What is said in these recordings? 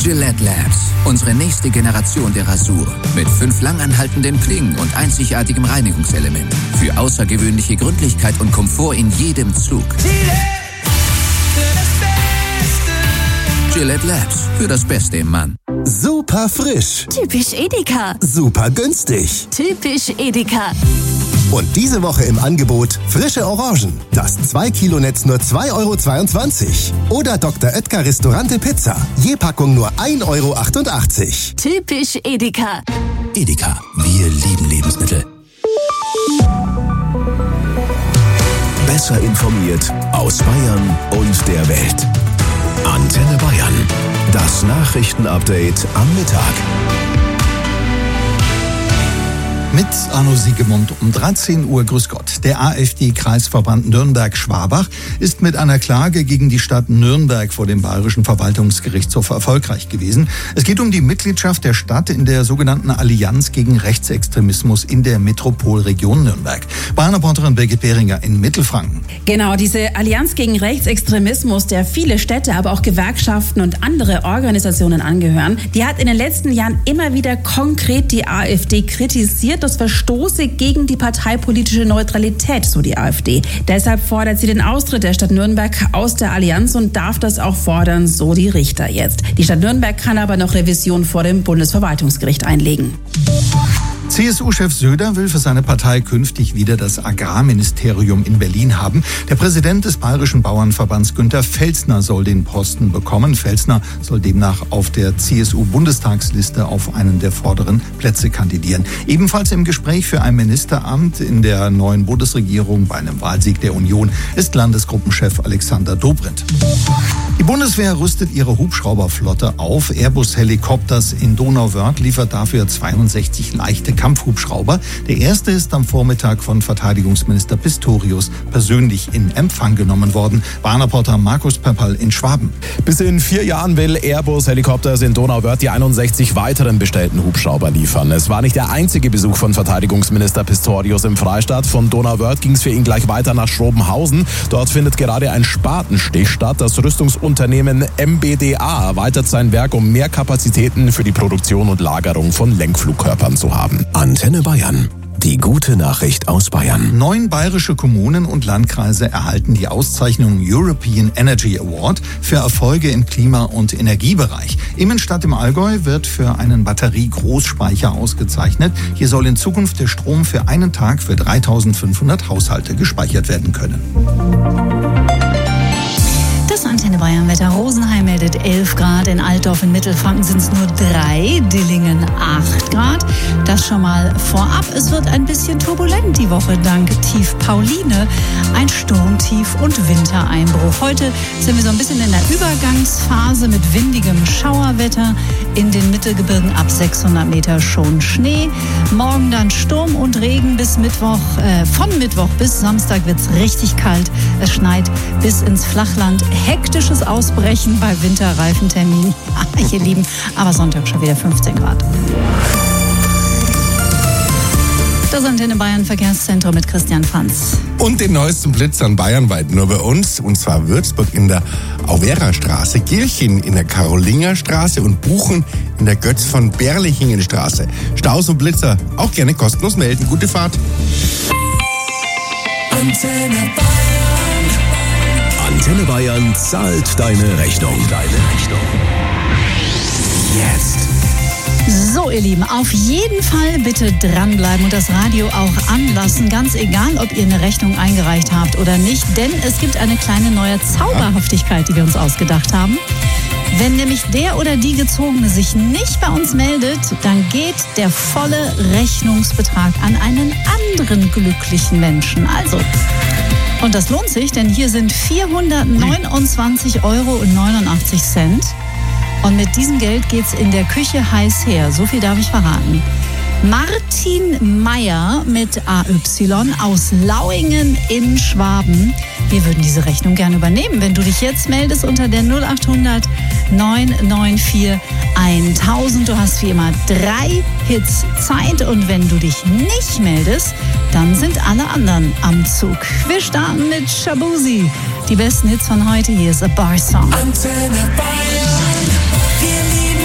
Gillette Labs, unsere nächste Generation der Rasur. Mit 5 langanhaltenden Klingen und einzigartigem Reinigungselement. Für außergewöhnliche Gründlichkeit und Komfort in jedem Zug. Gillette Labs, für das Beste im Mann. Super frisch. Typisch Edeka. Super günstig. Typisch Edeka. Und diese Woche im Angebot frische Orangen. Das 2-Kilo-Netz nur 2,22 €. Oder Dr. Oetker Restaurante Pizza. Je Packung nur 1,88 €. Typisch Edeka. Edeka, wir lieben Lebensmittel. Besser informiert aus Bayern und der Welt. Antenne Bayern. Das Nachrichtenupdate am Mittag. Mit Arno Siegemund um 13 Uhr. Grüß Gott. Der AfD-Kreisverband Nürnberg-Schwabach ist mit einer Klage gegen die Stadt Nürnberg vor dem Bayerischen Verwaltungsgerichtshof erfolgreich gewesen. Es geht um die Mitgliedschaft der Stadt in der sogenannten Allianz gegen Rechtsextremismus in der Metropolregion Nürnberg. Bayern-Reporterin Birgit Behringer in Mittelfranken. Genau, diese Allianz gegen Rechtsextremismus, der viele Städte, aber auch Gewerkschaften und andere Organisationen angehören, die hat in den letzten Jahren immer wieder konkret die AfD kritisiert. Das verstoße gegen die parteipolitische Neutralität, so die AfD. Deshalb fordert sie den Austritt der Stadt Nürnberg aus der Allianz und darf das auch fordern, so die Richter jetzt. Die Stadt Nürnberg kann aber noch Revision vor dem Bundesverwaltungsgericht einlegen. CSU-Chef Söder will für seine Partei künftig wieder das Agrarministerium in Berlin haben. Der Präsident des Bayerischen Bauernverbands Günter Felsner soll den Posten bekommen. Felsner soll demnach auf der CSU-Bundestagsliste auf einen der vorderen Plätze kandidieren. Ebenfalls im Gespräch für ein Ministeramt in der neuen Bundesregierung bei einem Wahlsieg der Union ist Landesgruppenchef Alexander Dobrindt. Die Bundeswehr rüstet ihre Hubschrauberflotte auf. Airbus Helicopters in Donauwörth liefert dafür 62 leichte Kampfhubschrauber. Der erste ist am Vormittag von Verteidigungsminister Pistorius persönlich in Empfang genommen worden. Bahnreporter Markus Pepperl in Schwaben. Bis in 4 Jahren will Airbus Helicopters in Donauwörth die 61 weiteren bestellten Hubschrauber liefern. Es war nicht der einzige Besuch von Verteidigungsminister Pistorius im Freistaat. Von Donauwörth ging es für ihn gleich weiter nach Schrobenhausen. Dort findet gerade ein Spatenstich statt. Das Rüstungsunternehmen MBDA erweitert sein Werk, um mehr Kapazitäten für die Produktion und Lagerung von Lenkflugkörpern zu haben. Antenne Bayern. Die gute Nachricht aus Bayern. 9 bayerische Kommunen und Landkreise erhalten die Auszeichnung European Energy Award für Erfolge im Klima- und Energiebereich. Immenstadt im Allgäu wird für einen Batterie-Großspeicher ausgezeichnet. Hier soll in Zukunft der Strom für einen Tag für 3.500 Haushalte gespeichert werden können. Das Antenne Bayern Wetter. Rosenheim meldet 11 Grad, in Altdorf in Mittelfranken sind es nur 3, Dillingen 8 Grad. Das schon mal vorab. Es wird ein bisschen turbulent die Woche dank Tief Pauline. Ein Sturmtief und Wintereinbruch. Heute sind wir so ein bisschen in der Übergangsphase mit windigem Schauerwetter. In den Mittelgebirgen ab 600 Meter schon Schnee. Morgen dann Sturm und Regen bis Mittwoch. Von Mittwoch bis Samstag wird es richtig kalt. Es schneit bis ins Flachland. Hektisches Ausbrechen bei Winterreifentermin. Ihr Lieben, aber Sonntag schon wieder 15 Grad. Das Antenne Bayern Verkehrszentrum mit Christian Franz. Und den neuesten Blitzern bayernweit nur bei uns, und zwar Würzburg in der Auwera-Straße, Gilching in der Karolingerstraße und Buchen in der Götz von Berlichingen-Straße. Staus und Blitzer auch gerne kostenlos melden. Gute Fahrt. Antenne Bayern zahlt deine Rechnung. Jetzt. So, ihr Lieben, auf jeden Fall bitte dranbleiben und das Radio auch anlassen. Ganz egal, ob ihr eine Rechnung eingereicht habt oder nicht. Denn es gibt eine kleine neue Zauberhaftigkeit, die wir uns ausgedacht haben. Wenn nämlich der oder die Gezogene sich nicht bei uns meldet, dann geht der volle Rechnungsbetrag an einen anderen glücklichen Menschen. Also, und das lohnt sich, denn hier sind 429,89 €. Und mit diesem Geld geht's in der Küche heiß her. So viel darf ich verraten. Martin Meyer mit AY aus Lauingen in Schwaben. Wir würden diese Rechnung gerne übernehmen, wenn du dich jetzt meldest unter der 0800 994 1000. Du hast wie immer 3 Hits Zeit und wenn du dich nicht meldest, dann sind alle anderen am Zug. Wir starten mit Shabuzi. Die besten Hits von heute. Hier ist A Bar Song. Antenne Bayern, wir lieben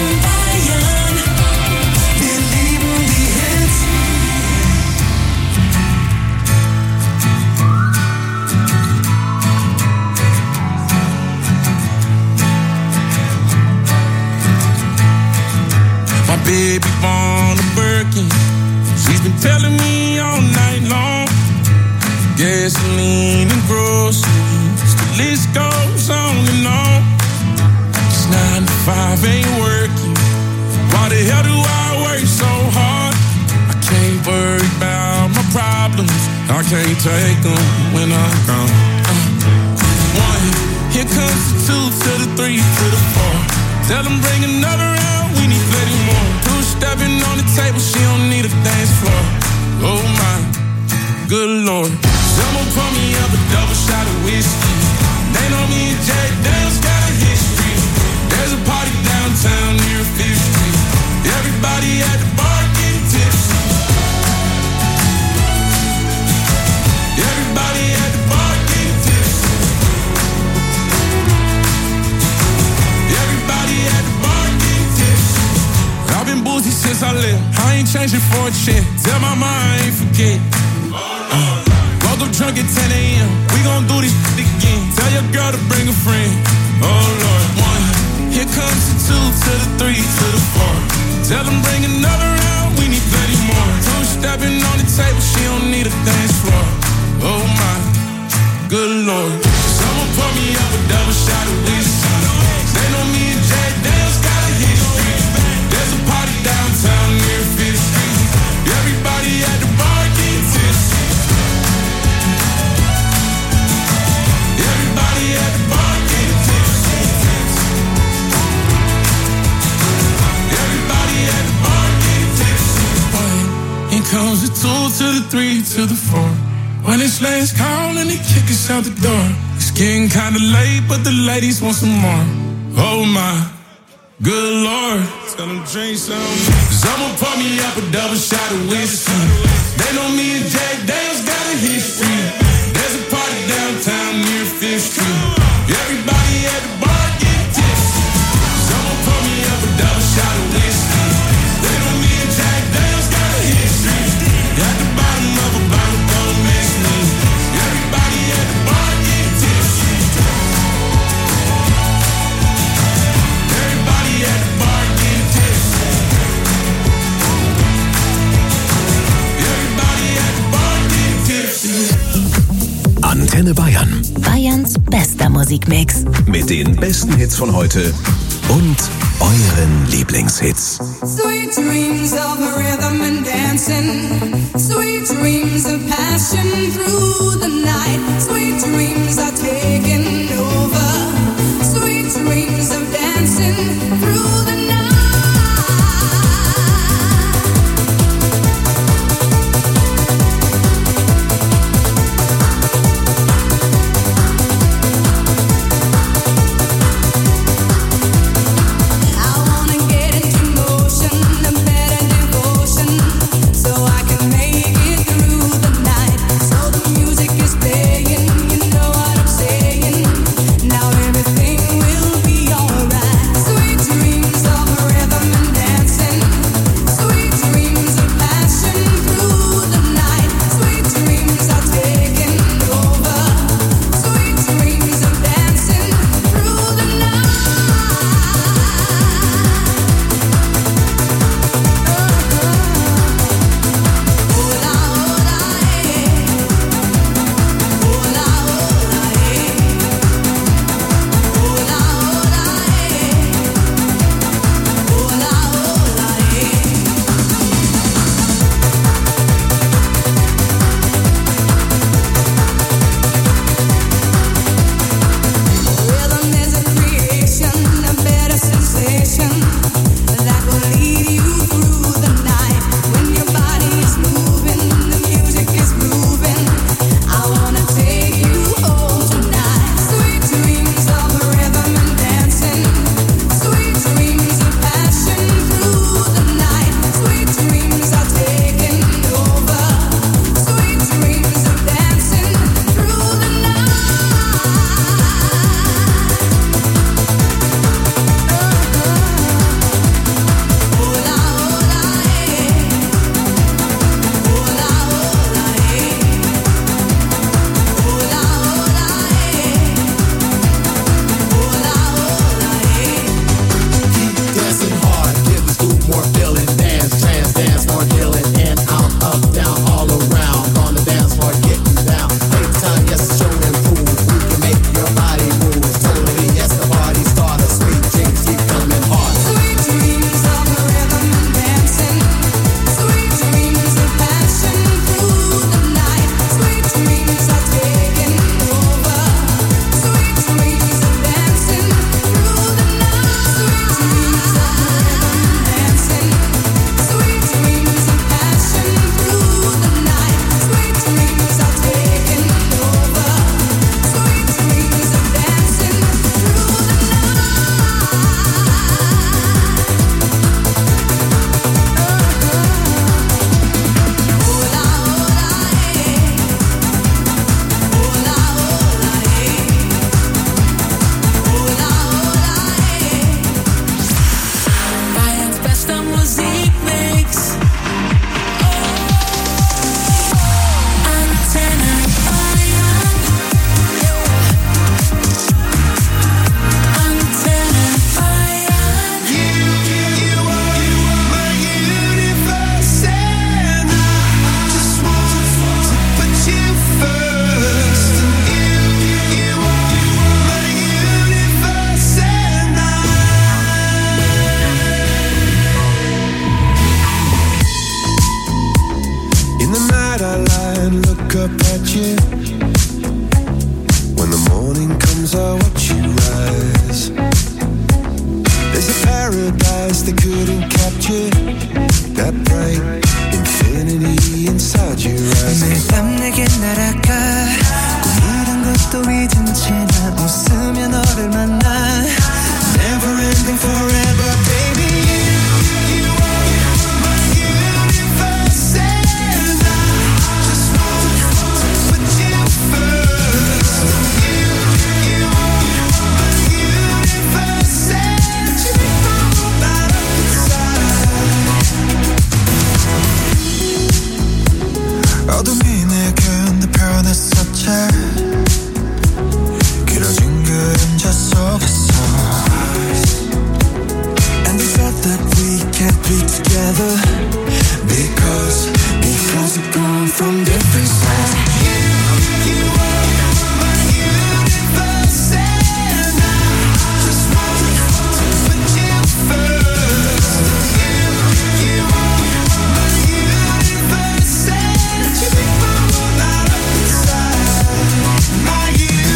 on a Birkin. She's been telling me all night long. Gasoline and groceries, the list goes on and on. 'Cause 9 to 5 ain't working. Why the hell do I work so hard? I can't worry about my problems. I can't take them when I'm gone. 1, here comes the 2 to the 3 to the 4. Tell them bring another round, we need plenty more. 2 stepping on the table, she don't need a dance floor. Oh my, good Lord. Someone pour me up a double shot of whiskey. They know me and Jack Dale's got a history. There's a party downtown near 5th Street. Everybody at the bar getting tipsy. Everybody at the bar getting tipsy. Everybody at the bar getting tipsy. I've been boozy since I left. I ain't changing for a check. Tell my mom I ain't forget. Woke up drunk at 10 a.m. We gon' do this again. Tell your girl to bring a friend. Oh Lord. 1, here comes the 2 to the 3 to the 4. Tell them bring another round, we need plenty more. 2 stepping on the table, she don't need a dance floor. Oh my, good Lord. Someone pour me up a double shot of whiskey. They know me and Jack Dale's got a history. There's a party downtown near 5th Street. Everybody at the bar getting tipsy. Everybody at the bar getting tipsy. Everybody at the bar getting tipsy. 1, here comes the 2 to the 3 to the 4. When it's last call and they kick us out the door. It's getting kinda late, but the ladies want some more. Oh my, good Lord. Tell them drink some. Someone pour me up a double shot of whiskey. They know me and Jack Dale's got a history. There's a party downtown near 5th Street. Everybody at the bar get tipsy. Someone pour me up a double shot of whiskey. They know me and Jack Dale's got a history. At the bottom of a bottle, don't miss me. Everybody at the bar get tipsy. Everybody at the bar get tipsy. Everybody at the bar get tipsy. Antenne Bayern. Bayerns bester Musikmix. Mit den besten Hits von heute und euren Lieblingshits. Sweet dreams of rhythm and dancing. Sweet dreams of passion through the night. Sweet dreams are taking over. Sweet dreams of dancing through the night. Make it through the night. So the music is playing, you know what I'm saying. eyes, they couldn't capture that bright infinity inside your eyes. 매일 밤 내게 날아가 꿈이란 것도 잊은 채 나 웃으며 너를 만나 Never ending forever baby You are my universe and I just want to put you first You are my universe and you know that I'm inside 어둠이 내게 변했었지 길어진 그림자 속에서 And we thought that we can't be together Because we've gone from different sides You are my universe and I just want to put you first You are my universe and you become out of inside My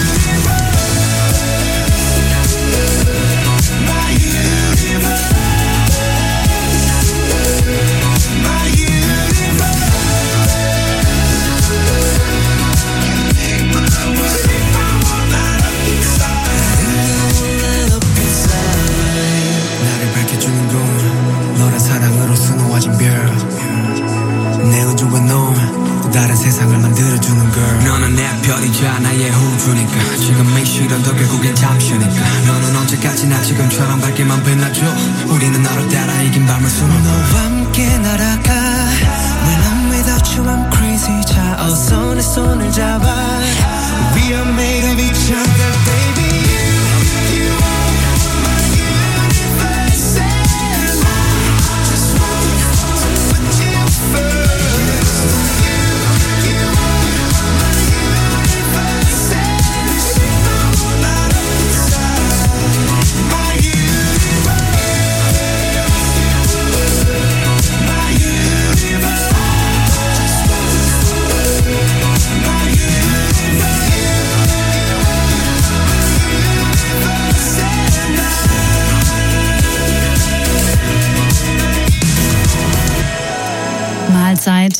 다른 세상을 만들어주는 girl 너는 내 별이자 나의 호주니까 지금의 시련도 결국엔 잠시니까 너는 언제까지나 지금처럼 밝게만 빛나줘 우리는 너를 따라 이긴 밤을 수놓고 너와 함께 날아가 When I'm without you I'm crazy 자 어서 내 손을 잡아 We are made of each other baby You are my universe and I just want to put you first Mahlzeit.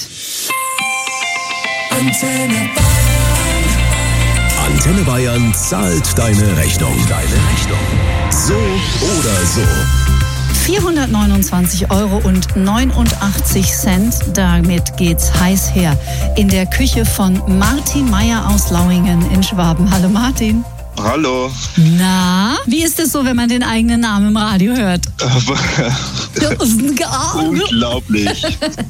Antenne Bayern zahlt deine Rechnung. So oder so. 429,89 €. Damit geht's heiß her. In der Küche von Martin Meyer aus Lauingen in Schwaben. Hallo Martin. Hallo. Na, wie ist es so, wenn man den eigenen Namen im Radio hört? Unglaublich.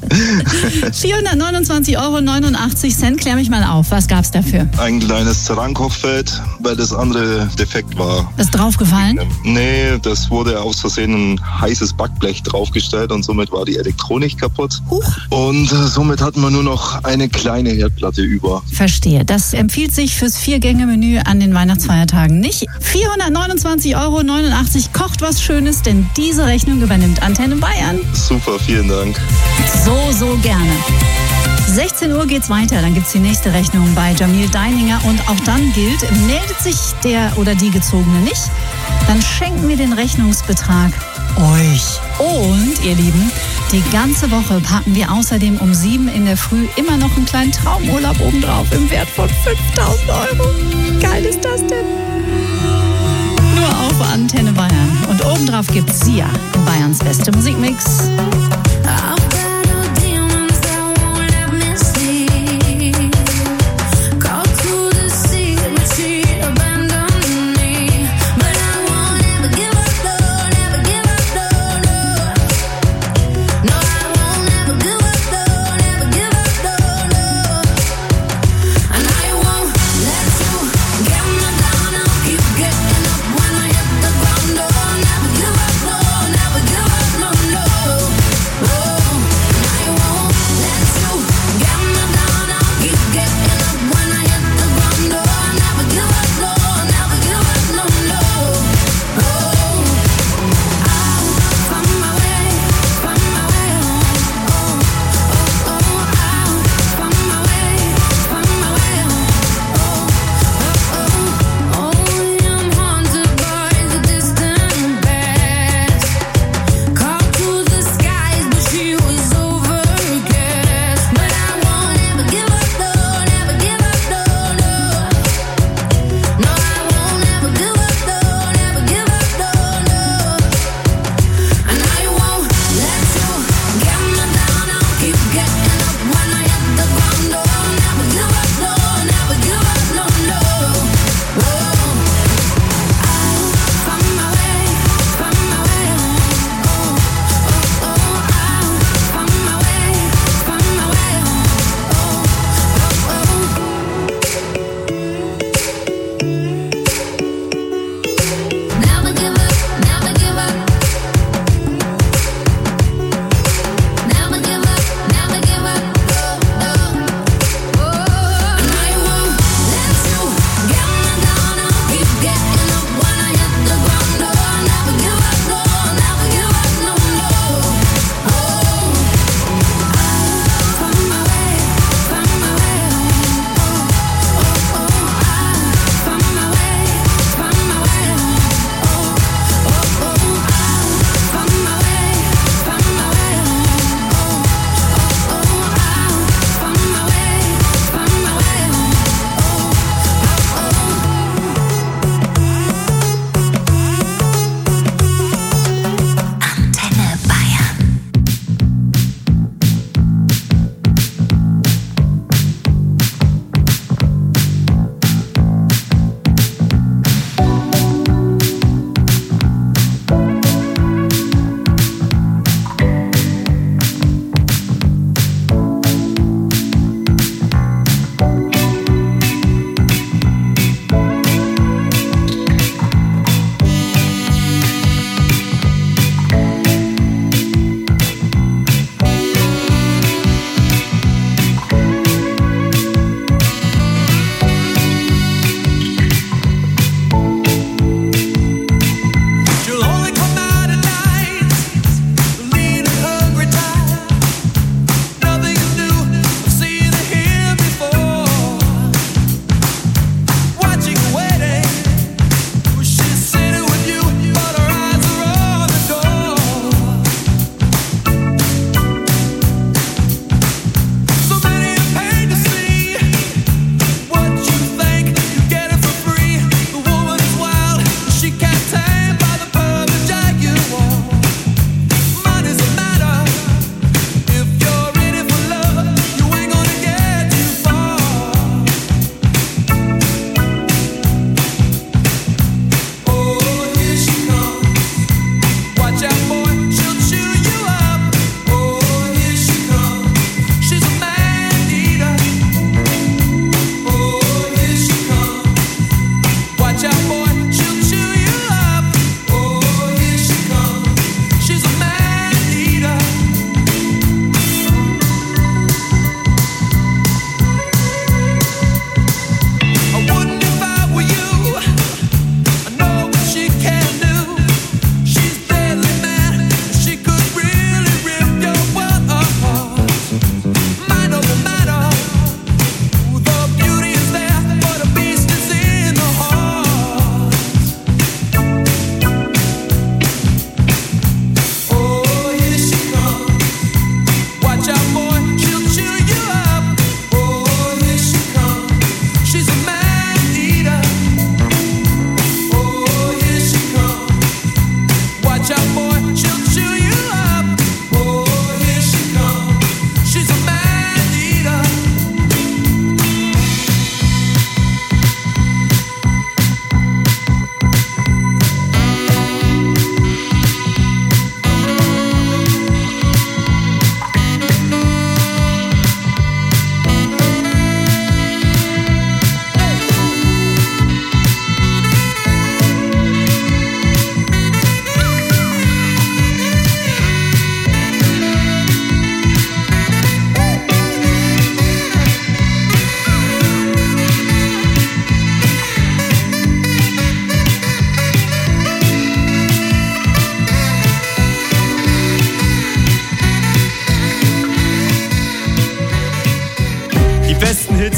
429,89 €. Klär mich mal auf. Was gab's dafür? Ein kleines Zerankochfeld, weil das andere defekt war. Ist draufgefallen? Nee, das wurde aus Versehen ein heißes Backblech draufgestellt und somit war die Elektronik kaputt. Und somit hatten wir nur noch eine kleine Herdplatte über. Verstehe. Das empfiehlt sich fürs 4-Gänge-Menü an den Weihnachtsfeiertagen nicht. 429,89 €. Kocht was Schönes, denn diese Rechnung übernimmt Antenne Bayern. Super, vielen Dank. So gerne. 16 Uhr geht's weiter, dann gibt's die nächste Rechnung bei Jamil Deininger und auch dann gilt, meldet sich der oder die Gezogene nicht, dann schenken wir den Rechnungsbetrag euch. Und, ihr Lieben, die ganze Woche packen wir außerdem um 7 in der Früh immer noch einen kleinen Traumurlaub obendrauf im Wert von 5.000 €. Geil ist das denn? Nur auf Antenne Bayern. Und obendrauf gibt's Sia, Bayerns beste Musikmix.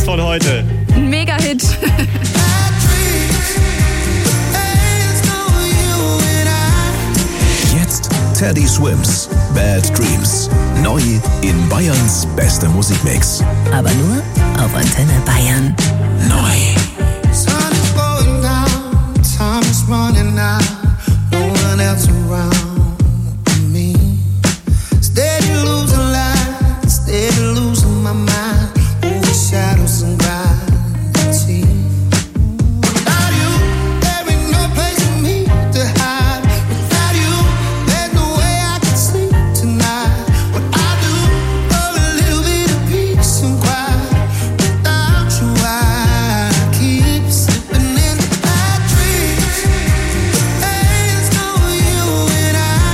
von heute. Mega-Hit. Jetzt Teddy Swims, Bad Dreams. Neu in Bayerns bester Musikmix. Aber nur auf Antenne Bayern. Neu. Sun is going down, time is running out, no one else around me. Steady losing light, steady losing my mind, over shadows and gravity. Without you, there ain't no place for me to hide. Without you, there's no way I can sleep tonight. What I do for a little bit of peace and quiet. Without you, I keep slipping in bad dreams. There's no you and I.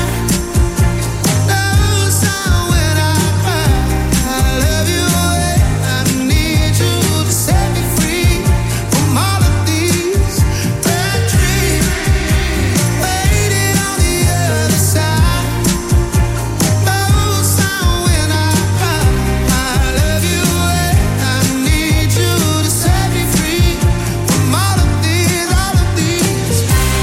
No sound when I cry. I love you and I need you to set me free from all of these bad dreams. Waiting on the other side. No sound when I cry. I love you and I need you to set me free from all of these bad dreams.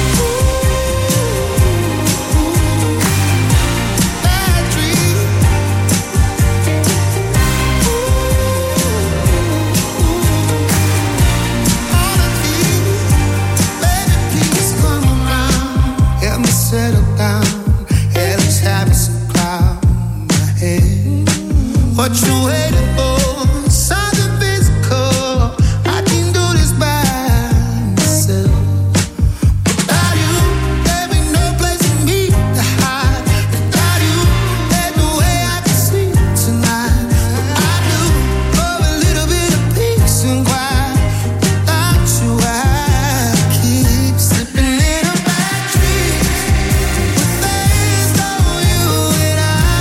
Please come around, help me settle down. At least have me some cloud in my head. What you waiting for? Something physical. I can do this by myself. Without you, there ain't no place for me to hide. Without you, there's no way I can sleep tonight. I do for a little bit of peace and quiet. Without you, I keep slipping in a bad dream. There's no you and I.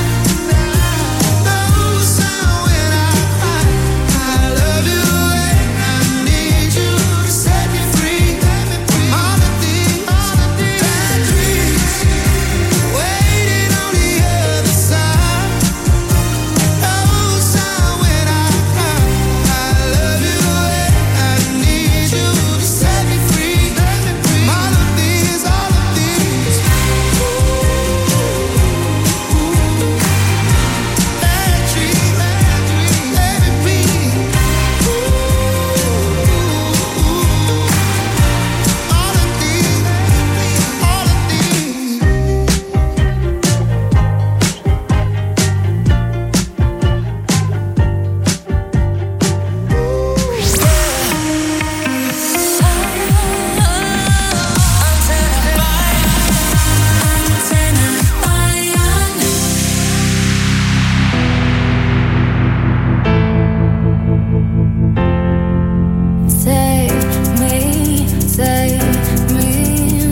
No sound when I cry. I love you and I need you to set me free from all of these bad dreams. Waiting on the other side. No sound when I cry. I love you and I need you to set me free from all of these bad dreams. Save me, save me,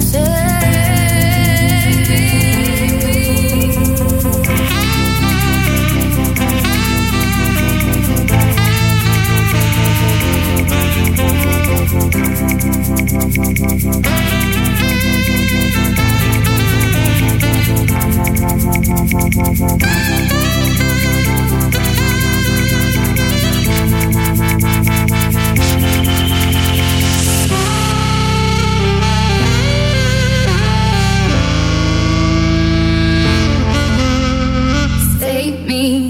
save me.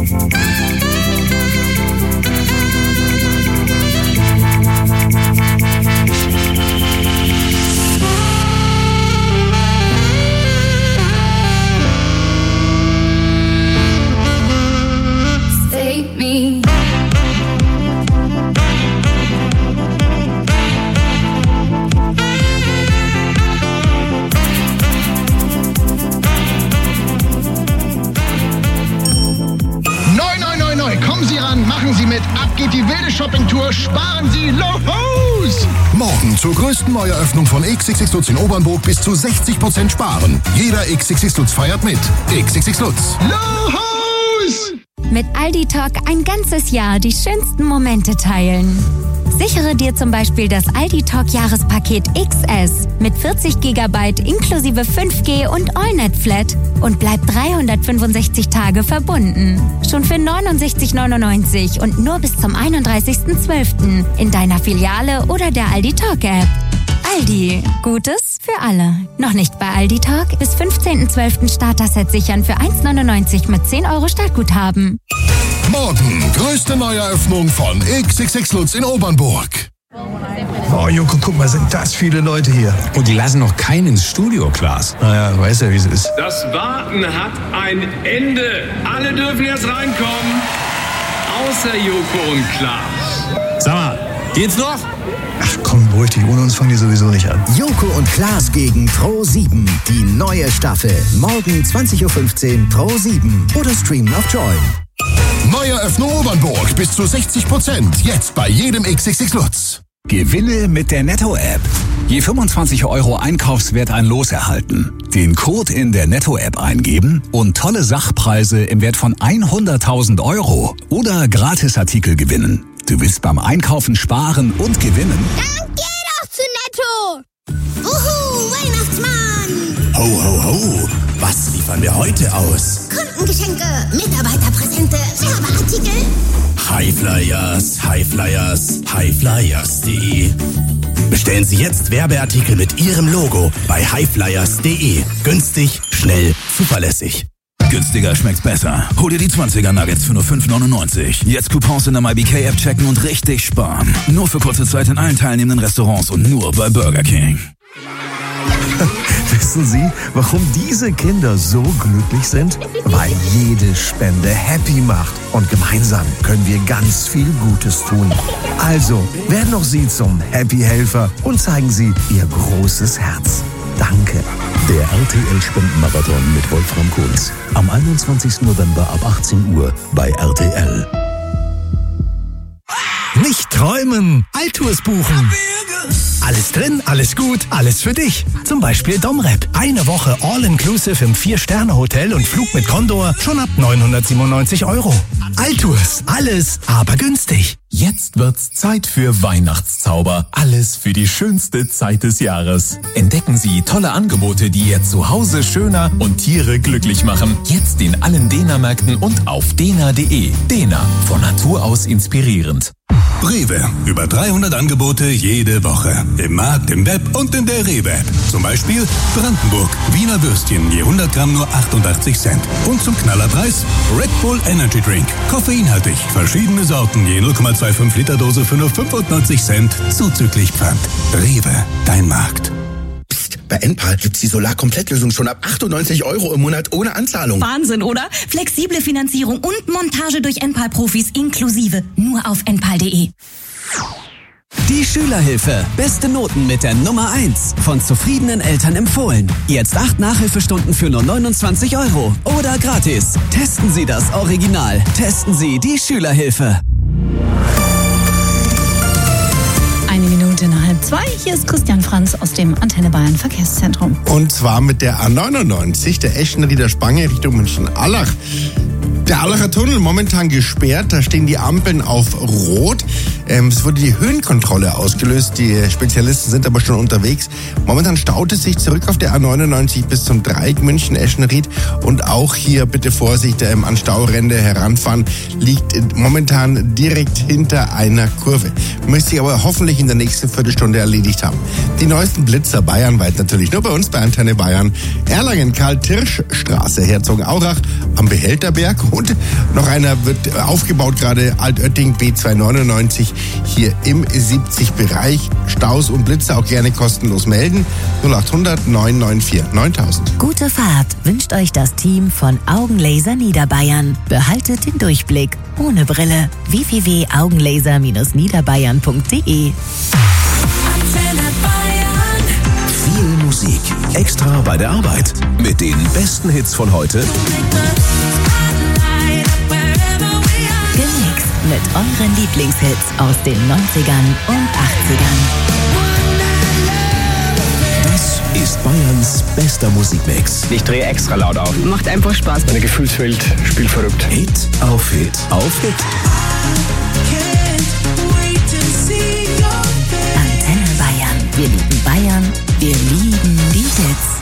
Save me. Kommen Sie ran, machen Sie mit, ab geht die wilde Shoppingtour, sparen Sie los! Morgen zur größten Neueröffnung von XXX Lutz in Obernburg bis zu 60% sparen. Jeder XXX Lutz feiert mit. XXX Lutz. Los! Mit Aldi Talk ein ganzes Jahr die schönsten Momente teilen. Sichere dir zum Beispiel das Aldi Talk Jahrespaket XS mit 40 GB inklusive 5G und AllNet Flat und bleib 365 Tage verbunden. Schon für 69,99 und nur bis zum 31.12. in deiner Filiale oder der Aldi Talk App. Aldi, Gutes für alle. Noch nicht bei Aldi Talk? Bis 15.12. Starter-Set sichern für 1,99 mit 10 € Startguthaben. Morgen größte Neueröffnung von XXX Lutz in Obernburg. Oh, Joko, guck mal, sind das viele Leute hier. Und die lassen noch keinen ins Studio, Klaas. Naja, weiß ja, wie es ist. Das Warten hat ein Ende. Alle dürfen jetzt reinkommen. Außer Joko und Klaas. Sag mal, geht's noch? Ach komm, beruhig dich, ohne uns fangen die sowieso nicht an. Joko und Klaas gegen Pro7. Die neue Staffel. Morgen 20.15 Uhr Pro7. Oder streamen auf Join. Neueröffnung Obernburg bis zu 60%. Jetzt bei jedem XXX Lutz. Gewinne mit der Netto-App. Je 25 € Einkaufswert ein Los erhalten. Den Code in der Netto-App eingeben und tolle Sachpreise im Wert von 100.000 €. Oder Gratisartikel gewinnen. Du willst beim Einkaufen sparen und gewinnen. Dann geh doch zu Netto! Uhu, Weihnachtsmann! Ho, ho, ho! Was liefern wir heute aus? Kundengeschenke, Mitarbeiterpräsente, Werbeartikel. Highflyers, Highflyers, Highflyers.de. Bestellen Sie jetzt Werbeartikel mit Ihrem Logo bei highflyers.de. Günstig, schnell, zuverlässig. Günstiger schmeckt's besser. Hol dir die 20er Nuggets für nur 5,99. Jetzt Coupons in der MyBK-App checken und richtig sparen. Nur für kurze Zeit in allen teilnehmenden Restaurants und nur bei Burger King. Wissen Sie, warum diese Kinder so glücklich sind? Weil jede Spende happy macht. Und gemeinsam können wir ganz viel Gutes tun. Also, werden auch Sie zum Happy-Helfer und zeigen Sie Ihr großes Herz. Danke. Der RTL-Spendenmarathon mit Wolfram Kunz. Am 21. November ab 18 Uhr bei RTL. Nicht träumen, Altours buchen. Alles drin, alles gut, alles für dich. Zum Beispiel Domrep. Eine Woche All-Inclusive im 4-Sterne-Hotel und Flug mit Condor schon ab 997 €. Altours, alles, aber günstig. Jetzt wird's Zeit für Weihnachtszauber. Alles für die schönste Zeit des Jahres. Entdecken Sie tolle Angebote, die Ihr Zuhause schöner und Tiere glücklich machen. Jetzt in allen Dena-Märkten und auf dena.de. Dena, von Natur aus inspirierend. Rewe. Über 300 Angebote jede Woche. Im Markt, im Web und in der Rewe-App. Zum Beispiel Brandenburg. Wiener Würstchen. Je 100 Gramm nur 88 Cent. Und zum Knallerpreis Red Bull Energy Drink. Koffeinhaltig. Verschiedene Sorten. Je 0,25 Liter Dose für nur 95 Cent. Zuzüglich Pfand. Rewe. Dein Markt. Bei Enpal gibt's die Solar-Komplettlösung schon ab 98 € im Monat ohne Anzahlung. Wahnsinn, oder? Flexible Finanzierung und Montage durch Enpal-Profis inklusive. Nur auf enpal.de. Die Schülerhilfe. Beste Noten mit der Nummer 1. Von zufriedenen Eltern empfohlen. Jetzt 8 Nachhilfestunden für nur 29 €. Oder gratis. Testen Sie das Original. Testen Sie die Schülerhilfe. 1:01:30. Hier ist Christian Franz aus dem Antenne Bayern Verkehrszentrum. Und zwar mit der A99, der Eschenrieder Spange Richtung München-Allach. Der Allacher Tunnel momentan gesperrt, da stehen die Ampeln auf Rot. Es wurde die Höhenkontrolle ausgelöst. Die Spezialisten sind aber schon unterwegs. Momentan staut es sich zurück auf der A99 bis zum Dreieck München-Eschenried. Und auch hier bitte Vorsicht an Stauränder heranfahren. Liegt momentan direkt hinter einer Kurve. Müsste sich aber hoffentlich in der nächsten Viertelstunde erledigt haben. Die neuesten Blitzer bayernweit natürlich. Nur bei uns bei Antenne Bayern. Erlangen, Karl-Tirsch-Straße, Herzogenaurach am Behälterberg. Und noch einer wird aufgebaut gerade, Altötting B299 hier im 70-Bereich. Staus und Blitzer auch gerne kostenlos melden. 0800 994 9000. Gute Fahrt wünscht euch das Team von Augenlaser Niederbayern. Behaltet den Durchblick ohne Brille. www.augenlaser-niederbayern.de. Viel Musik. Extra bei der Arbeit. Mit den besten Hits von heute. Gemixt mit euren Lieblingshits aus den 90ern und 80ern. Das ist Bayerns bester Musikmix. Ich drehe extra laut auf. Macht einfach Spaß. Meine Gefühlswelt spielt verrückt. Hit auf Hit auf Hit. Antenne Bayern. Wir lieben Bayern. Wir lieben die Hits.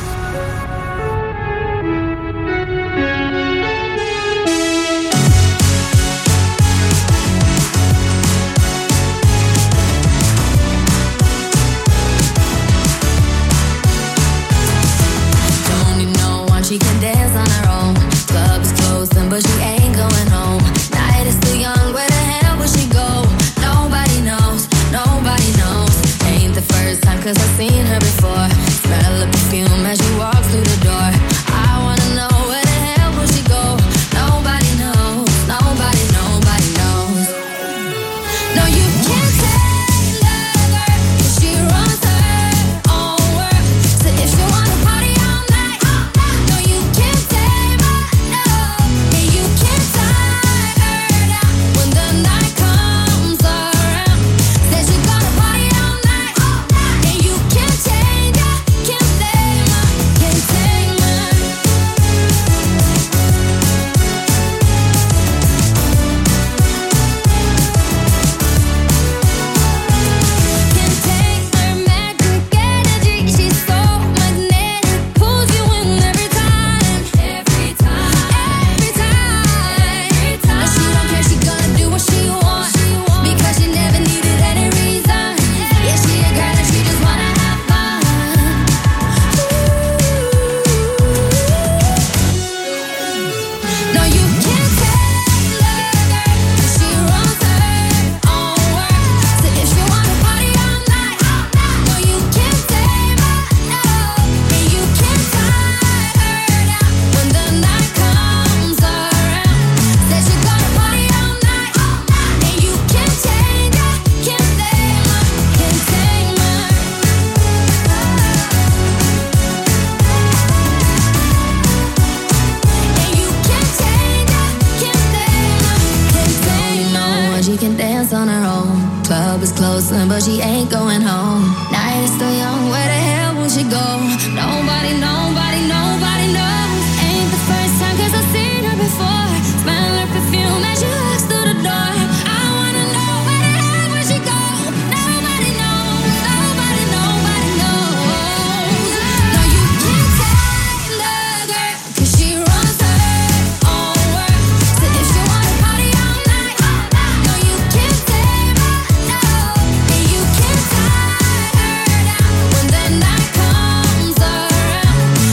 She can dance on her own. Club is closing, but she ain't going home. Night is still young, where the hell will she go? Nobody knows, nobody knows. Ain't the first time, cause I've seen her before. Smell the perfume as she walks through the door. I wanna know where the hell will she go? Nobody knows, nobody, nobody knows. No, you can't tell her, cause she runs her own world. So if she wanna party all night, no, you can't tame her, no. And you can't tie her down when the night comes around. Says she gonna party all night, and you can't change her, can't tame her, can't tame her. Can't take her magic energy. She's so magnetic, pulls you in every time, every time, every time. No, she don't care, she gonna do what she wants, because she never needed any reason. Yeah, she a girl and she just wanna have fun. No, you can't tell her, cause she runs her own world. So if she wanna party all night, no, you can't tame her, no. And you can't tie her down when the night comes around. Says she gonna party all night, and you can't change her, can't tame her, can't tame her. And you can't change her, can't tame her, can't tame her. No, she can dance on her own. Club is closing, but she ain't going home. Night is still young, where the hell will she go? Nobody, nobody, nobody knows. Ain't the first time, cause I've seen her before. Smell her perfume as she walks through the door. I wanna know where the hell will she go? Nobody knows, nobody, nobody knows. No, you can't tame the girl, cause she runs her own world. So if she wanna party all night, no, you can't tame her, no. And you can't tie her down when the night comes around.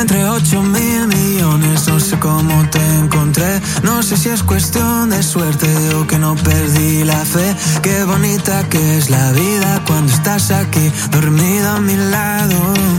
entre 8.000 millones. No sé cómo te encontré, no sé si es cuestión de suerte o que no perdí la fe. Qué bonita que es la vida cuando estás aquí, dormida a mi lado.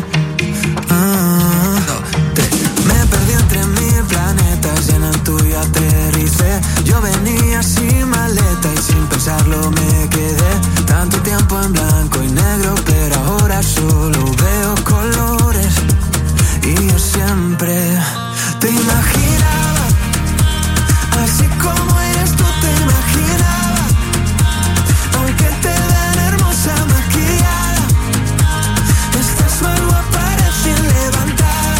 Me perdí entre 1000 planetas y en el tuyo aterricé. Yo venía sin maleta y sin pensarlo me quedé. Tanto tiempo en blanco y negro, pero ahora solo veo colores. Y yo siempre te imaginaba, así como eres tú te imaginaba. Aunque te ven hermosa maquillada, estás más guapa recién levantada.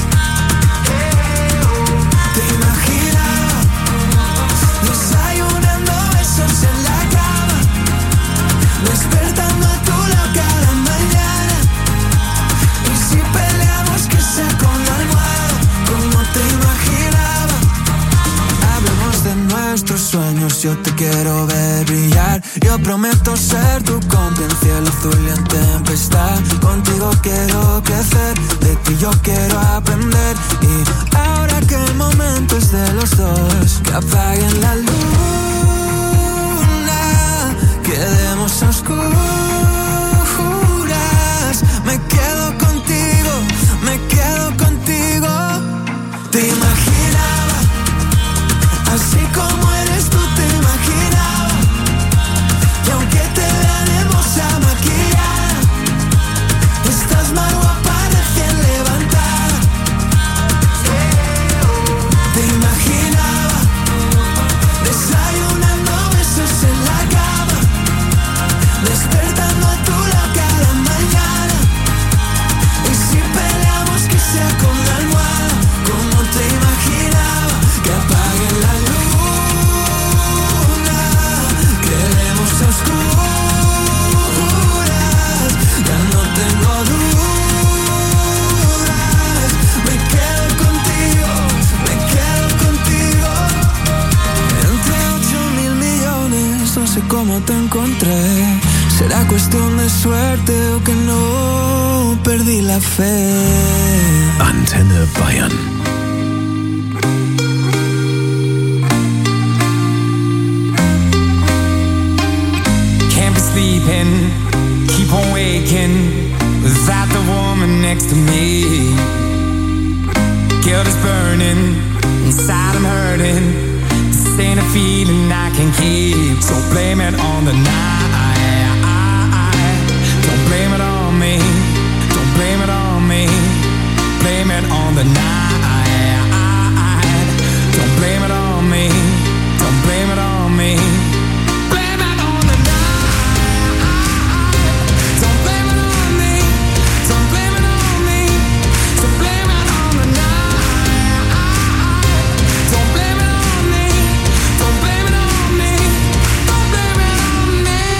Te imaginaba desayunando besos en la cama, despertando a tu lado cada mañana. Y si peleamos que sea con la almohada, como te imaginaba. Hablemos de nuestros sueños, yo te quiero ver brillar. Yo prometo ser tu compa en cielo azul y en tempestad. Contigo quiero crecer, de ti yo quiero aprender. Y ahora que el momento es de los dos, que apaguen la luna, quedemos a oscuras. Me quedo contigo, me quedo contigo. Te imaginaba, así como eres tú te imaginaba. Y aunque te vean hermosa maquillada, estás más guapa recién levantada. Te imaginaba desayunando besos en la cama, despertando a tu lado cada mañana. Y si peleamos que sea con la almohada, como te imaginaba. Que apaguen la luna, quedemos a oscuras. Ya no tengo dudas, me quedo contigo, me quedo contigo. Entre 8.000 millones, no sé cómo te encontré. Será cuestión de suerte o que no perdí la fe. Antenne Bayern. Can't be sleeping, keep on waking without the woman next to me. Guilt is burning, inside I'm hurting. This ain't a feeling I can keep. So blame it on the night. Don't blame it on me. Don't blame it on me. Blame it on the night. Don't blame it on me. Don't blame it on me. Blame it on the night. Don't blame it on me. Don't blame it on me. So blame it on the night. Don't blame it on me. Don't blame it on me. Don't blame it on me.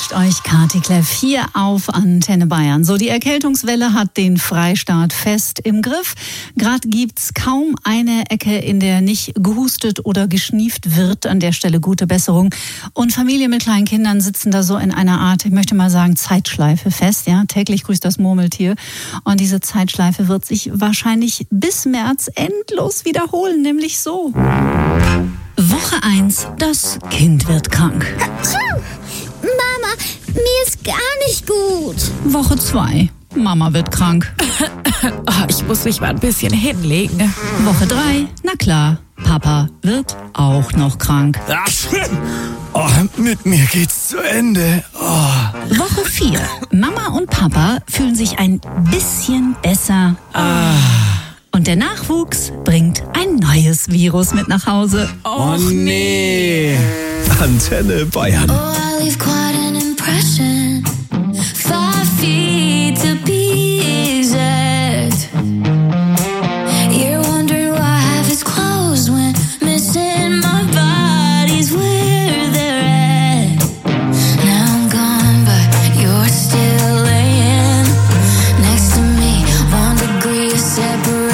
wünscht euch Kati Kleff hier auf Antenne Bayern. So, die Erkältungswelle hat den Freistaat fest im Griff. Gerade gibt's kaum eine Ecke, in der nicht gehustet oder geschnieft wird. An der Stelle gute Besserung. Und Familien mit kleinen Kindern sitzen da so in einer Art, ich möchte mal sagen, Zeitschleife fest. Ja, täglich grüßt das Murmeltier. Und diese Zeitschleife wird sich wahrscheinlich bis März endlos wiederholen, nämlich so. Woche 1, das Kind wird krank. Mama, mir ist gar nicht gut. Woche 2, Mama wird krank. Ich muss mich mal ein bisschen hinlegen. Woche 3, na klar, Papa wird auch noch krank. Oh, mit mir geht's zu Ende. Oh. Woche 4, Mama und Papa fühlen sich ein bisschen besser. Und der Nachwuchs bringt ein neues Virus mit nach Hause. Oh nee. Antenne Bayern. Oh, I leave quite an impression. 5 feet to be exact. You're wondering why half is closed when missing my body's where they're at. Now I'm gone, but you're still laying next to me. 1 degree of separation.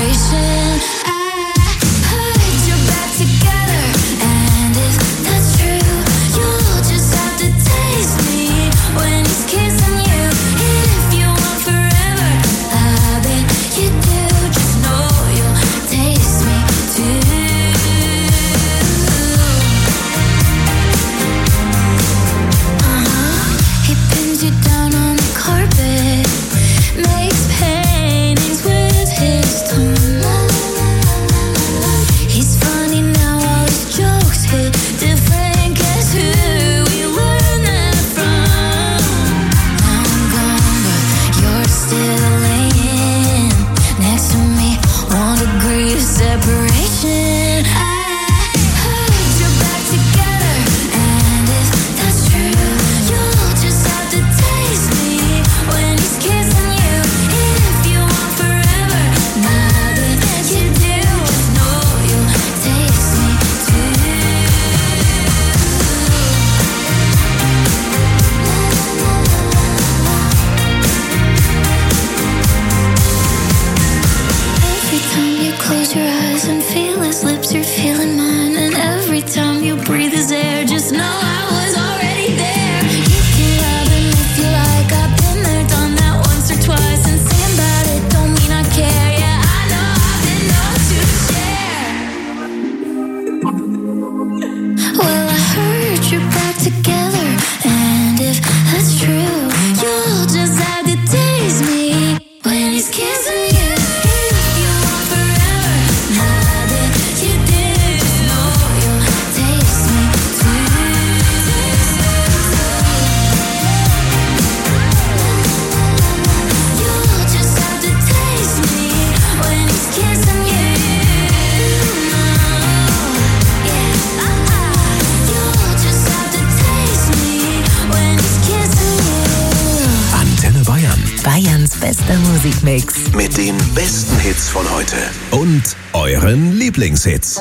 Bester Musikmix. Mit den besten Hits von heute. Und euren Lieblingshits.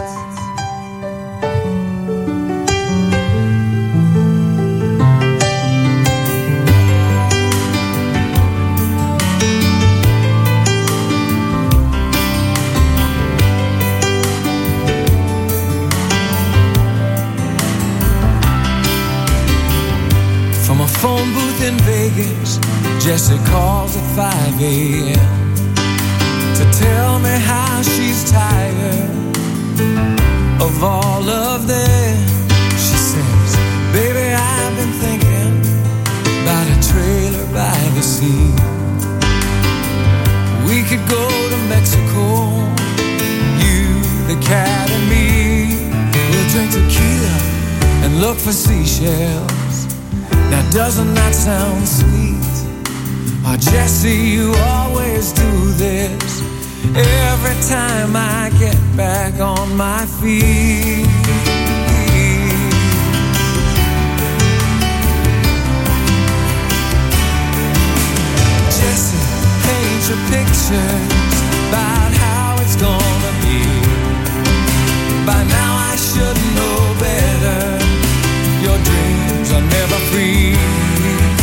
From a phone booth in Vegas, Jessie calls at 5 a.m. to tell me how she's tired of all of them. She says, baby, I've been thinking about a trailer by the sea. We could go to Mexico, you, the cat and me. We'll drink tequila and look for seashells. Now doesn't that sound sweet? Oh, Jessie, you always do this every time I get back on my feet. Jessie, paint your pictures about how it's gonna be. By now I should know better. Your dreams are never free.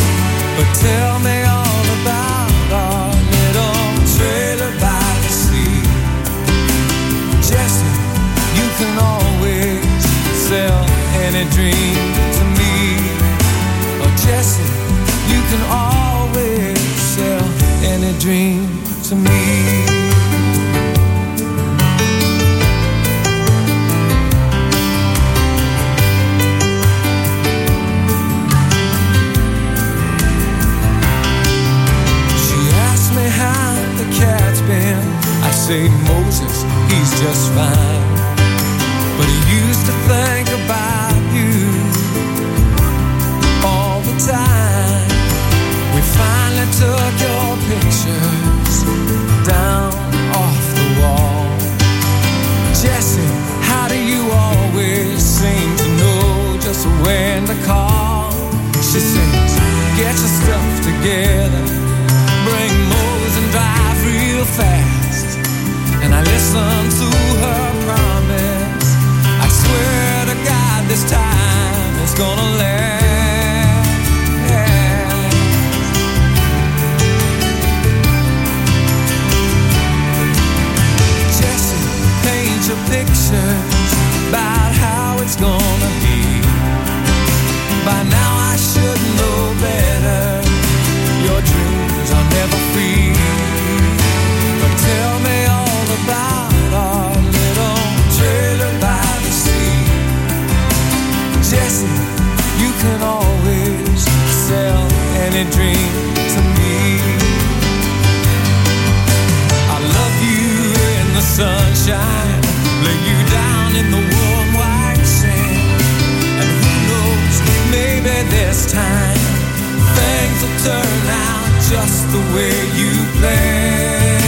any dream to me. Oh, Jessie, you can always sell any dream to me. Cat's been, I say Moses, he's just fine. But he used to think about you all the time. We finally took your pictures down off the wall. Jessie, how do you always seem to know just when to call? She says, get your stuff together, bring Mose and drive real fast. And I listened to her promise. I swear to God this time it's gonna last. Jessie, paint your pictures about how it's gonna be. By now I should know better. Your dreams are never free. But tell me all about our little trailer by the sea. Jessie, you can always sell any dream to me. I love you in the sunshine, lay you down in the warm white sand. And who knows, maybe this time things will turn out just the way you planned.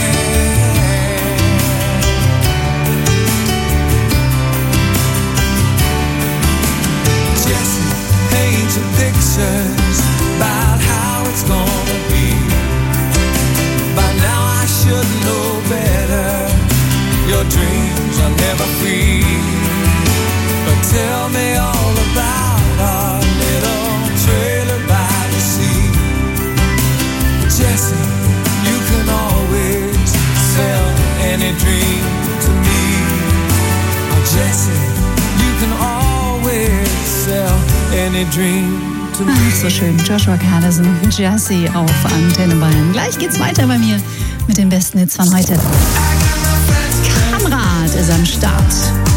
Jessie, paint your pictures about how it's gonna be. By now I should know better. Your dreams are never free. But tell me all about our little trailer by the sea. Jessie, you can always sell any dream to me. Oh, Jessie, you can always sell any dream to me. Ach, so schön. Joshua Kadison, Jessie auf Antenne Bayern. Gleich geht's weiter bei mir mit den besten Hits von heute. Kamrat ist am Start.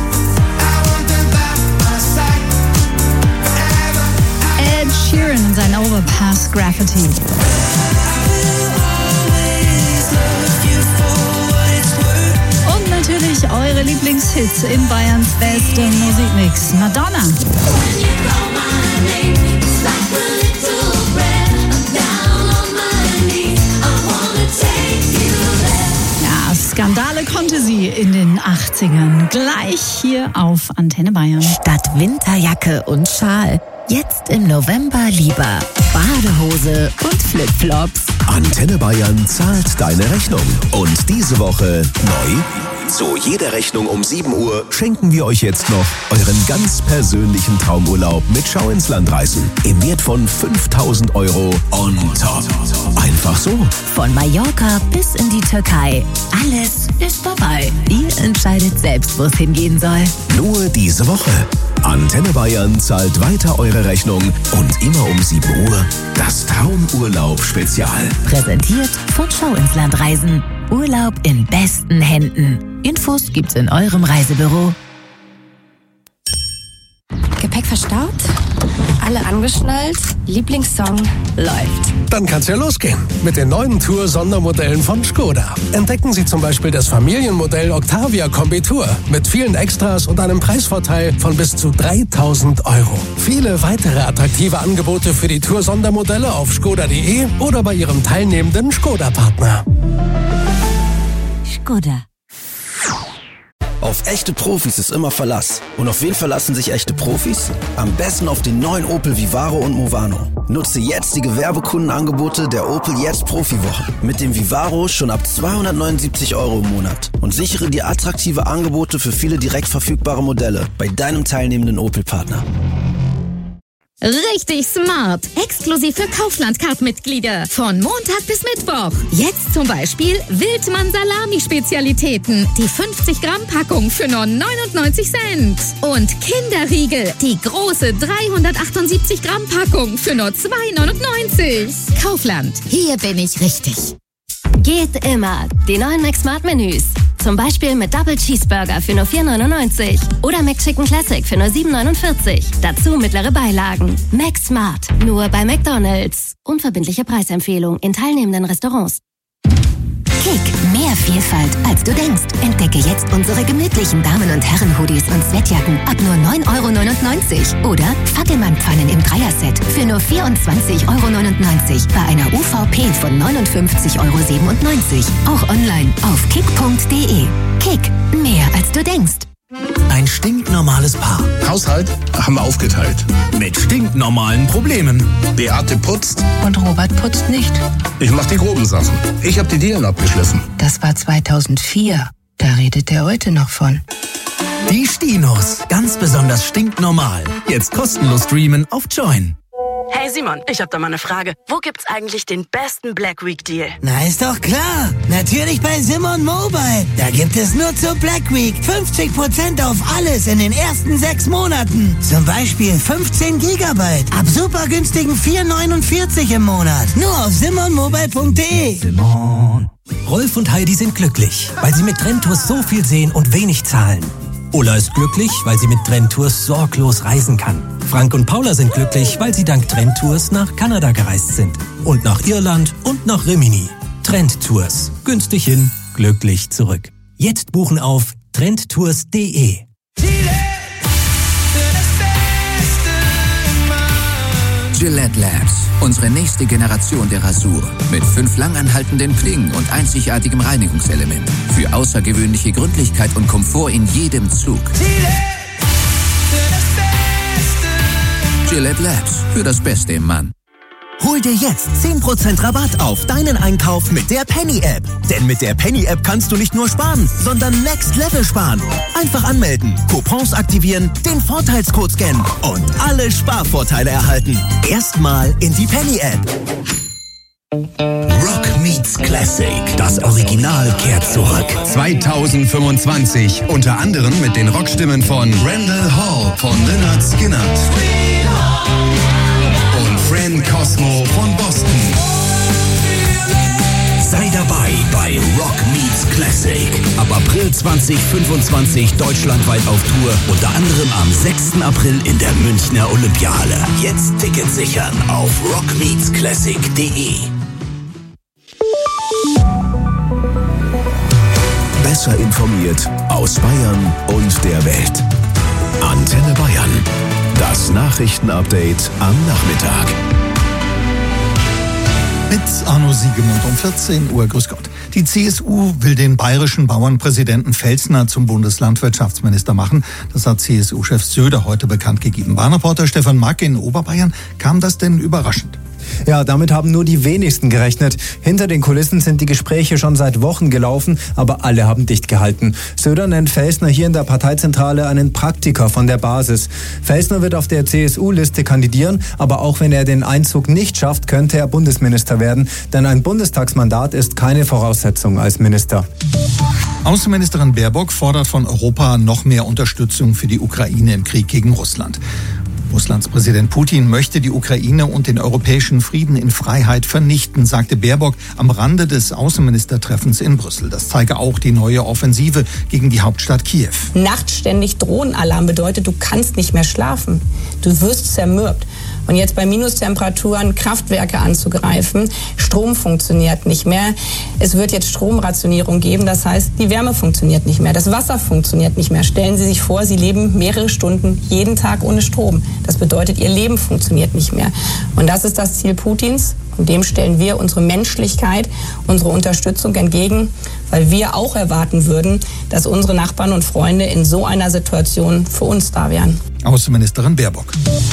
Ed Sheeran und sein Overpass Graffiti. Und natürlich eure Lieblingshits in Bayerns bestem Musikmix. Madonna. Ja, Skandale konnte sie in den 80ern. Gleich hier auf Antenne Bayern. Statt Winterjacke und Schal. Jetzt im November lieber Badehose und Flipflops. Antenne Bayern zahlt deine Rechnung. Und diese Woche neu. Zu jeder Rechnung um 7 Uhr schenken wir euch jetzt noch euren ganz persönlichen Traumurlaub mit Schau ins Land reisen. Im Wert von 5.000 € on top. Einfach so. Von Mallorca bis in die Türkei. Alles ist dabei. Ihr entscheidet selbst, wo es hingehen soll. Nur diese Woche. Antenne Bayern zahlt weiter eure Rechnung und immer um 7 Uhr das Traumurlaub-Spezial. Präsentiert von Schau ins Land reisen. Urlaub in besten Händen. Infos gibt's in eurem Reisebüro. Gepäck verstaut? Alle angeschnallt? Lieblingssong läuft. Dann kann's ja losgehen mit den neuen Tour-Sondermodellen von Skoda. Entdecken Sie zum Beispiel das Familienmodell Octavia Kombi Tour mit vielen Extras und einem Preisvorteil von bis zu 3.000 €. Viele weitere attraktive Angebote für die Tour-Sondermodelle auf skoda.de oder bei Ihrem teilnehmenden Skoda-Partner. Skoda. Auf echte Profis ist immer Verlass. Und auf wen verlassen sich echte Profis? Am besten auf den neuen Opel Vivaro und Movano. Nutze jetzt die Gewerbekundenangebote der Opel Jetzt Profiwoche. Mit dem Vivaro schon ab 279 € im Monat. Und sichere dir attraktive Angebote für viele direkt verfügbare Modelle bei deinem teilnehmenden Opel-Partner. Richtig smart. Exklusiv für Kaufland-Card-Mitglieder. Von Montag bis Mittwoch. Jetzt zum Beispiel Wildmann-Salami-Spezialitäten. Die 50-Gramm-Packung für nur 99 Cent. Und Kinderriegel. Die große 378-Gramm-Packung für nur 2,99. Kaufland. Hier bin ich richtig. Geht immer. Die neuen McSmart-Menüs. Zum Beispiel mit Double Cheeseburger für nur 4,99 oder McChicken Classic für nur 7,49. Dazu mittlere Beilagen. McSmart. Nur bei McDonald's. Unverbindliche Preisempfehlung in teilnehmenden Restaurants. Kick, mehr Vielfalt, als du denkst. Entdecke jetzt unsere gemütlichen Damen- und Herren-Hoodies und Sweatjacken ab nur 9,99 € oder Fackelmann-Pfannen im Dreierset für nur 24,99 € bei einer UVP von 59,97 € Auch online auf kick.de. Kick, mehr als du denkst. Ein stinknormales Paar. Haushalt haben wir aufgeteilt. Mit stinknormalen Problemen. Beate putzt. Und Robert putzt nicht. Ich mach die groben Sachen. Ich habe die Dielen abgeschliffen. Das war 2004. Da redet der heute noch von. Die Stinos. Ganz besonders stinknormal. Jetzt kostenlos streamen auf Join. Hey Simon, ich hab da mal eine Frage. Wo gibt's eigentlich den besten Black Week Deal? Na, ist doch klar. Natürlich bei Simon Mobile. Da gibt es nur zur Black Week 50% auf alles in den ersten 6 Monaten. Zum Beispiel 15 Gigabyte. Ab super günstigen 4,49 im Monat. Nur auf simonmobile.de. Simon. Rolf und Heidi sind glücklich, weil sie mit Trendtours so viel sehen und wenig zahlen. Ulla ist glücklich, weil sie mit Trendtours sorglos reisen kann. Frank und Paula sind glücklich, weil sie dank Trendtours nach Kanada gereist sind. Und nach Irland und nach Rimini. Trendtours. Günstig hin, glücklich zurück. Jetzt buchen auf trendtours.de. Gillette Labs. Unsere nächste Generation der Rasur. Mit 5 langanhaltenden Klingen und einzigartigem Reinigungselement. Für außergewöhnliche Gründlichkeit und Komfort in jedem Zug. Gillette Labs. Für das Beste im Mann. Hol dir jetzt 10% Rabatt auf deinen Einkauf mit der Penny-App. Denn mit der Penny-App kannst du nicht nur sparen, sondern Next Level sparen. Einfach anmelden, Coupons aktivieren, den Vorteilscode scannen und alle Sparvorteile erhalten. Erstmal in die Penny-App. Rock Meets Classic. Das Original kehrt zurück. 2025. Unter anderem mit den Rockstimmen von Randall Hall von Lynyrd Skynyrd und Fran Cosmo von Boston. Sei dabei bei Rock Meets Classic. Ab April 2025 deutschlandweit auf Tour. Unter anderem am 6. April in der Münchner Olympiahalle. Jetzt Tickets sichern auf rockmeetsclassic.de. Besser informiert aus Bayern und der Welt. Antenne Bayern. Das Nachrichtenupdate am Nachmittag. Mit Arno Siegemund um 14 Uhr. Grüß Gott. Die CSU will den bayerischen Bauernpräsidenten Felsner zum Bundeslandwirtschaftsminister machen. Das hat CSU-Chef Söder heute bekannt gegeben. Bahnreporter Stefan Mack in Oberbayern. Kam das denn überraschend? Ja, damit haben nur die wenigsten gerechnet. Hinter den Kulissen sind die Gespräche schon seit Wochen gelaufen, aber alle haben dicht gehalten. Söder nennt Felsner hier in der Parteizentrale einen Praktiker von der Basis. Felsner wird auf der CSU-Liste kandidieren, aber auch wenn er den Einzug nicht schafft, könnte er Bundesminister werden. Denn ein Bundestagsmandat ist keine Voraussetzung als Minister. Außenministerin Baerbock fordert von Europa noch mehr Unterstützung für die Ukraine im Krieg gegen Russland. Russlands Präsident Putin möchte die Ukraine und den europäischen Frieden in Freiheit vernichten, sagte Baerbock am Rande des Außenministertreffens in Brüssel. Das zeige auch die neue Offensive gegen die Hauptstadt Kiew. Nachts ständig Drohnenalarm bedeutet, du kannst nicht mehr schlafen. Du wirst zermürbt. Und jetzt bei Minustemperaturen Kraftwerke anzugreifen, Strom funktioniert nicht mehr. Es wird jetzt Stromrationierung geben, das heißt, die Wärme funktioniert nicht mehr, das Wasser funktioniert nicht mehr. Stellen Sie sich vor, Sie leben mehrere Stunden jeden Tag ohne Strom. Das bedeutet, Ihr Leben funktioniert nicht mehr. Und das ist das Ziel Putins. Und dem stellen wir unsere Menschlichkeit, unsere Unterstützung entgegen, weil wir auch erwarten würden, dass unsere Nachbarn und Freunde in so einer Situation für uns da wären. Außenministerin Baerbock.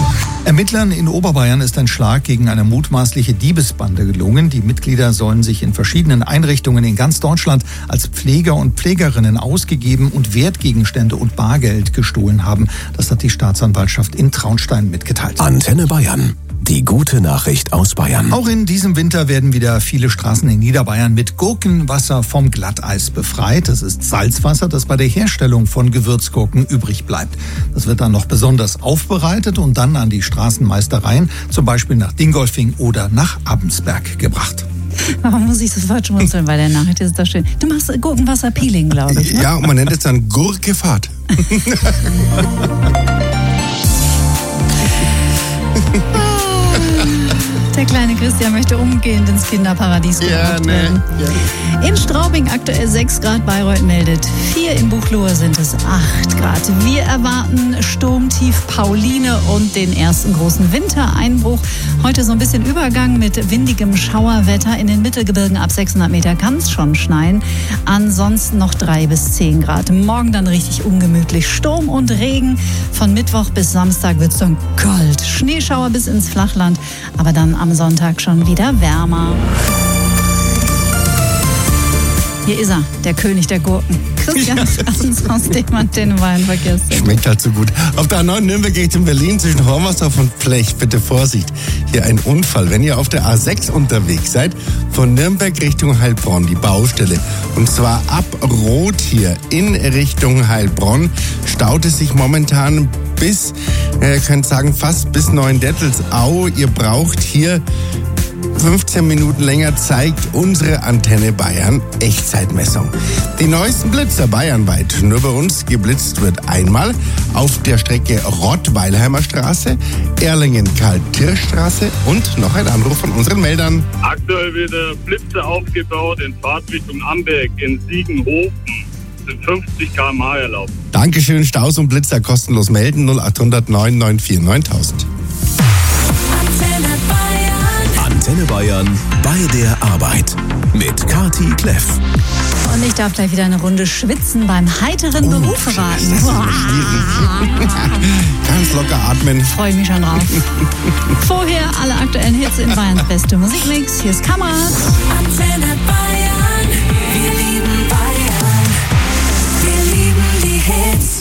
Ermittlern in Oberbayern ist ein Schlag gegen eine mutmaßliche Diebesbande gelungen. Die Mitglieder sollen sich in verschiedenen Einrichtungen in ganz Deutschland als Pfleger und Pflegerinnen ausgegeben und Wertgegenstände und Bargeld gestohlen haben. Das hat die Staatsanwaltschaft in Traunstein mitgeteilt. Antenne Bayern. Die gute Nachricht aus Bayern. Auch in diesem Winter werden wieder viele Straßen in Niederbayern mit Gurkenwasser vom Glatteis befreit. Das ist Salzwasser, das bei der Herstellung von Gewürzgurken übrig bleibt. Das wird dann noch besonders aufbereitet und dann an die Straßenmeistereien, zum Beispiel nach Dingolfing oder nach Abensberg gebracht. Warum muss ich sofort schmunzeln bei der Nachricht? Das ist doch schön. Du machst Gurkenwasser-Peeling, glaube ich. Ne? Ja, und man nennt es dann Gurkefahrt. Der kleine Christian möchte umgehend ins Kinderparadies gebracht werden. Ja. In Straubing aktuell 6 Grad, Bayreuth meldet 4, in Buchloe sind es 8 Grad. Wir erwarten Sturmtief Pauline und den ersten großen Wintereinbruch. Heute so ein bisschen Übergang mit windigem Schauerwetter. In den Mittelgebirgen ab 600 Meter kann es schon schneien. Ansonsten noch 3 bis 10 Grad. Morgen dann richtig ungemütlich. Sturm und Regen. Von Mittwoch bis Samstag wird es dann kalt. Schneeschauer bis ins Flachland. Aber dann am Sonntag schon wieder wärmer. Hier ist er, der König der Gurken. Christian Straßens aus dem Antenne-Bayern-Verkehrs. Schmeckt halt so gut. Auf der A9 Nürnberg Richtung Berlin zwischen Hormersdorf und Blech. Bitte Vorsicht. Hier ein Unfall. Wenn ihr auf der A6 unterwegs seid, von Nürnberg Richtung Heilbronn, die Baustelle. Und zwar ab Rot hier in Richtung Heilbronn staut es sich momentan bis, ihr könnt sagen, fast bis Neuendettelsau. Ihr braucht hier 15 Minuten länger, zeigt unsere Antenne Bayern Echtzeitmessung. Die neuesten Blitzer bayernweit. Nur bei uns geblitzt wird einmal auf der Strecke Rottweilheimer Straße, Erlangen-Karl-Tirsch-Straße und noch ein Anruf von unseren Meldern. Aktuell wird der Blitzer aufgebaut in Fahrtrichtung Amberg in Siegenhofen. Sind 50 km/h erlaubt. Dankeschön, Staus und Blitzer kostenlos melden 0800 994 9000. Antenne Bayern bei der Arbeit mit Kati Kleff. Und ich darf gleich wieder eine Runde schwitzen beim heiteren Beruferaten. Ganz locker atmen. Freue mich schon drauf. Vorher alle aktuellen Hits in Bayerns beste Musikmix. Hier ist Kamerad. Antenne Bayern. Wir lieben Bayern. Wir lieben die Hits.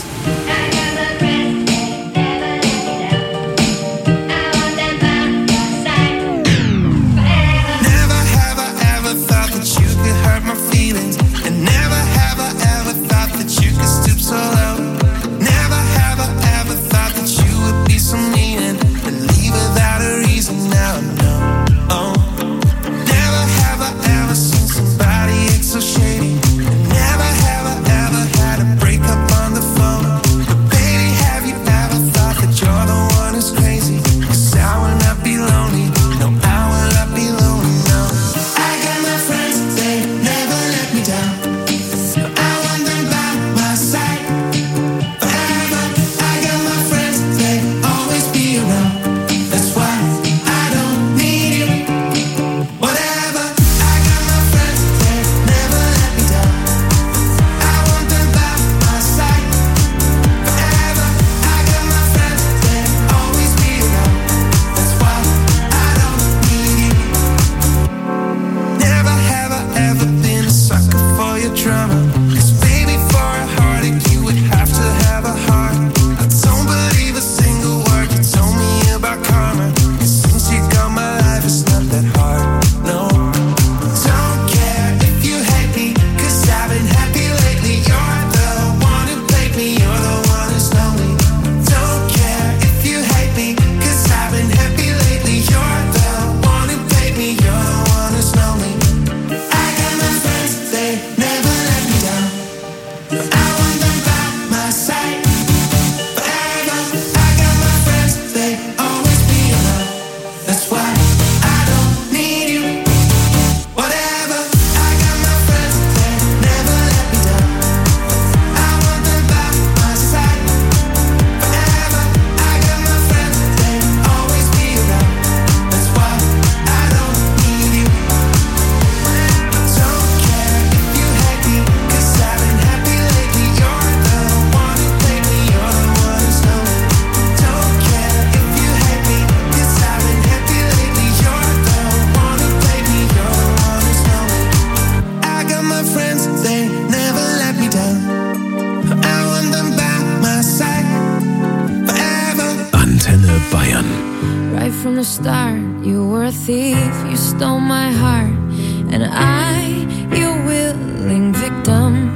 So shady. Right from the start, you were a thief, you stole my heart, and I, your willing victim.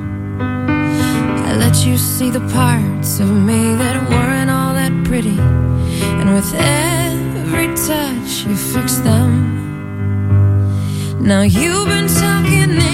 I let you see the parts of me that weren't all that pretty, and with every touch you fixed them. Now you've been talking